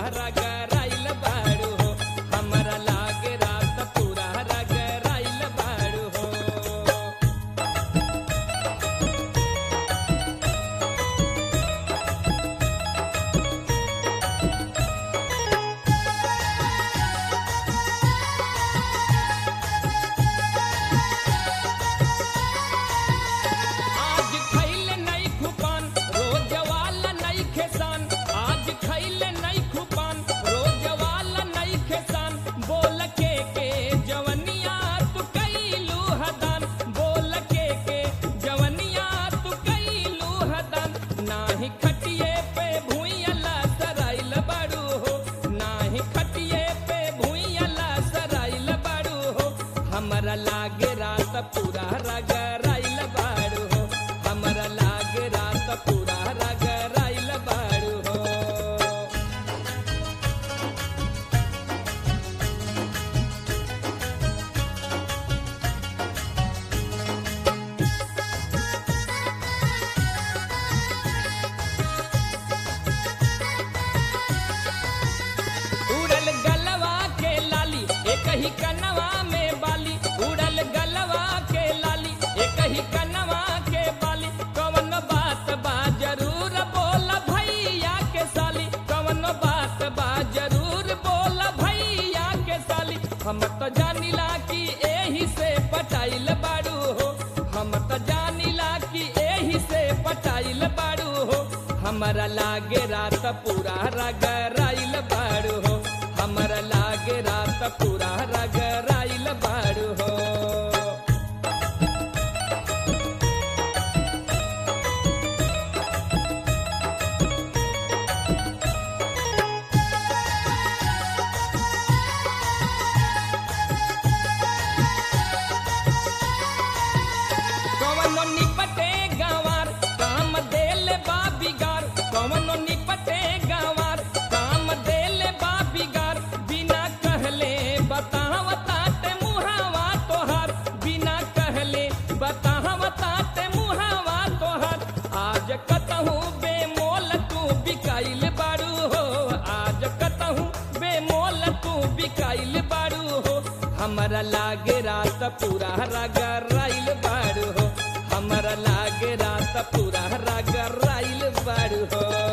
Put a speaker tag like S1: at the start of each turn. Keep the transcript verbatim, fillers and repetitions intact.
S1: रगराइल बाड़ू हो, हमरा लागे रात पूरा रगराइल बाड़ू हो। आज खइले नहीं खुपान रोज वाला नहीं खेसान, आज खइले नहीं खुपान रोज वाला नहीं खेसान, बोल के के जवनिया तू कइलू हदान, बोल के के जवनिया तू कइलू हदान। नाही खटिए पे भुइयला सराइल बाड़ू हो, नाही खटिए पे भुइयला सराइल बाड़ू हो, हमरा लागे रात पूरा रगराइल बाड़ू हो, हमरा लागे रात पूरा रगराइल बाड़ू हो। उड़ल गलवा के लाली एक ही कनवा में बाली, उड़ल गलवा के लाली एक ही कनवा के बाली, कवन बात बा जरूर बोल भैया के साली, कवन बात बा जरूर बोल भैया के साली। हम तो जानिला कि एही से पटाइल बाड़ू हो, हम तो जानिला कि एही से पटाइल बाड़ू हो, हमरा लागे रात पूरा रगराइल बाड़ू हो, हमरा लागे रात पूरा रगराइल बाड़ू हो। कवनो निपटे गंवार काम देले बा बिगार, कवनो निपटे गंवार काम देले बा बिगार, बिना कहले बताव ताते मुहावा तोहार, बिना कहले बताव ताते मुहावा तोहार। आज कतहु बेमोल तू बिकाइल बाड़ू हो, आज कतहु बेमोल तू बिकाइल बाड़ू हो, हमरा लागे रात पूरा रगराइल बाड़ू हो, हमरा लागे रात पूरा रगराइल बाड़ू हो।